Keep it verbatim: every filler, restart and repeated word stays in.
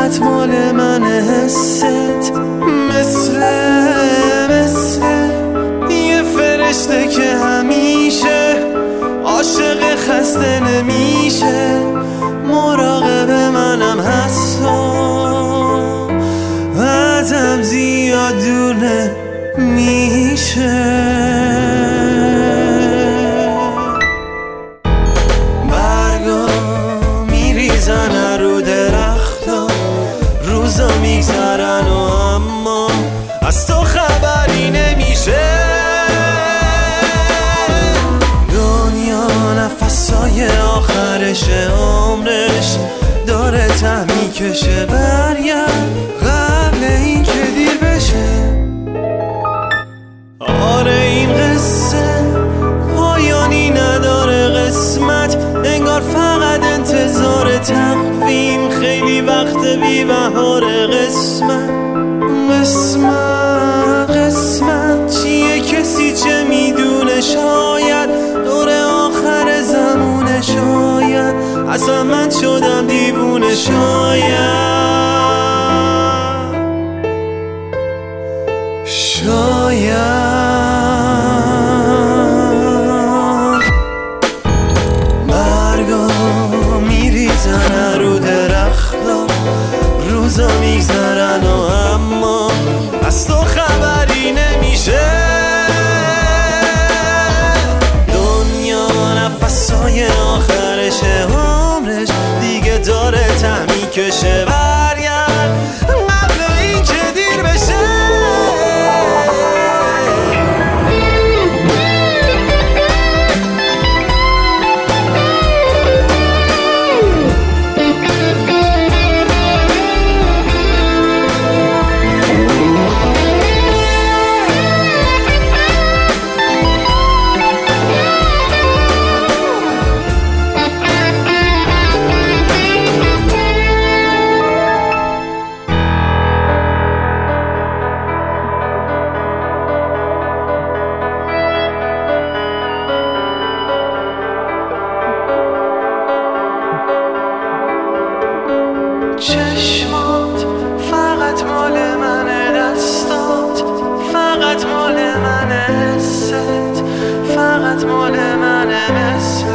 فقط مال من حست، مثل مثل یه فرشته که همیشه عاشق خسته نمیشه، مراقب منم هست و بعدم زیاد دونه میشه. برگا میریزن رو درختا، روزا میگذرن و اما از تو خبری نمیشه. دنیا نفسای آخرش عمرش داره ته میکشه، برگرد قبل این که دیر بشه. آره این قصه پایانی نداره قسمت، انگار فقط انتظار تقویم، خیلی وقت بی بهار قسمت قسمت قسمت چیه کسی چه میدونه، شاید دور آخر زمونه، شاید اصلا من شدم دیوونه، شاید شاید برگا میریزن رو درختا، روزا میگذرن و اما از تو خبری نمیشه. دنیا نفسای آخرش عمرش دیگه داره ته میکشه، برگرد قبل این که دیر بشه. چشمات فقط مال منه، دستات فقط مال منه، حست فقط مال منه، مثل